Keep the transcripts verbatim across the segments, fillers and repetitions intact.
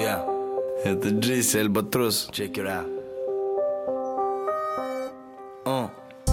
Yeah. Это Джейси Альбатрос. Check it out. uh.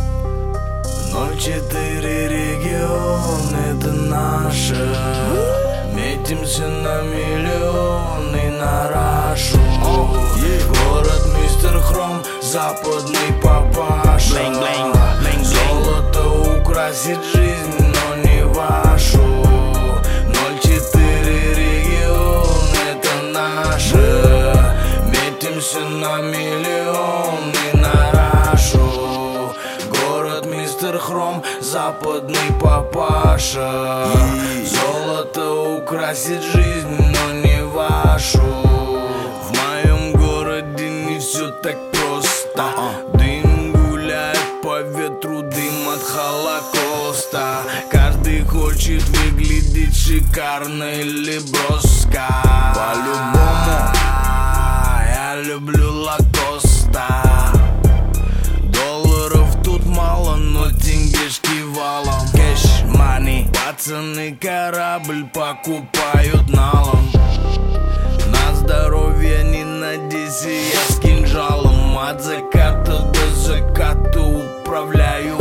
ноль четыре регион, это наше. Метимся на миллион и на рашу. uh. Город Мистер Хром, западный папаша. Bling, bling, bling, золото украсит жизнь, но не вашу. ноль четыре регион, это наше. Метимся на миллион и на рашу. Город Мистер Хром, западный папаша. Золото украсит жизнь, но не вашу. В моем городе не все так просто. Дым гуляет по ветру, дым от Холокоста. Каждый хочет выглядеть шикарно или броско. По-любому я люблю Лакоста. Долларов тут мало, но деньгишки валом. Кэш, мани, пацаны корабль покупают налом. На здоровье не надейся, я с кинжалом. От заката до заката управляю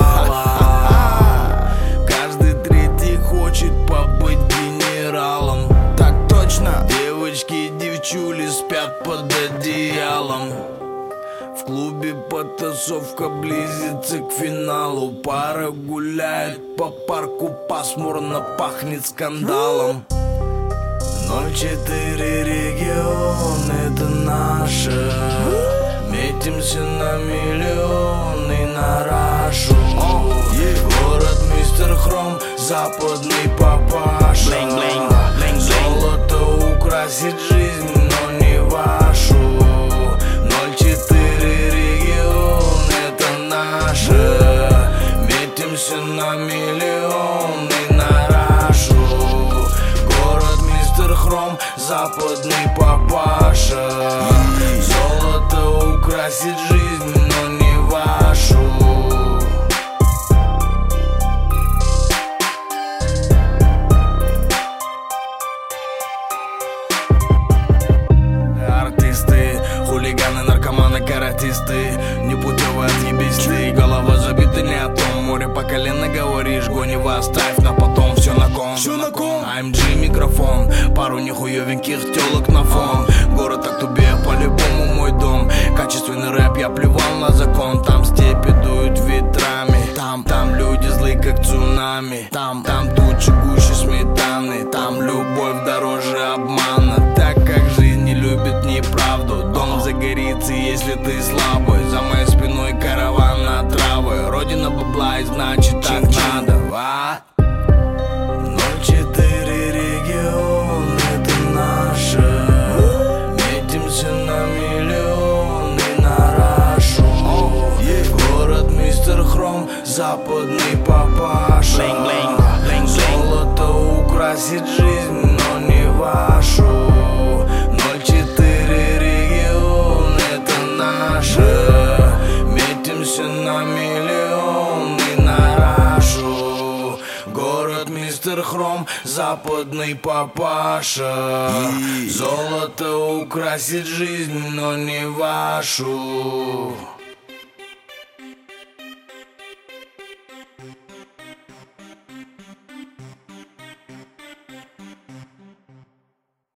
валом. Каждый третий хочет побыть генералом. Так точно. Девочки и девчули спят под одеялом. В клубе потасовка близится к финалу. Пара гуляет по парку, пасмурно пахнет скандалом. ноль четыре регион, это наше. Метимся на миллион и на рашу. Город Мистер Хром, западный папаша. Золото украсит жизнь, но не вашу. ноль четыре регион, это наше. Метимся на миллион и на рашу. Город Мистер Хром, западный папаша. Золото украсит жизнь, но не вашу. Артисты, хулиганы, наркоманы, каратисты. Непутевые отъебись ты. Голова забита не о том. Море по колено говоришь, гонево оставь на потом. Все на ком, все на ком. эй эм джи микрофон, пару нихуевеньких телок на фон. Город Актубе, по-любому мой дом. Качественный рэп, я плевал на закон. Там степи дуют ветрами. Там, там люди злые, как цунами. Там, там тучи гуще сметаны. Там любовь дороже обмана. Так как жизнь не любит неправду. Дом загорится, если ты слабый. За моей спиной караван отравы. Родина бабла, и значит так надо. А? ноль четыре регион, это наше. Метимся на миллион и на рашу. Город Мистер Хром, западный папаша. Золото украсит жизнь, но не вашу. ноль четыре регион, это наше. Метимся на миллион и на рашу. Город Мистер Хром, западный папаша. Золото украсит жизнь, но не вашу.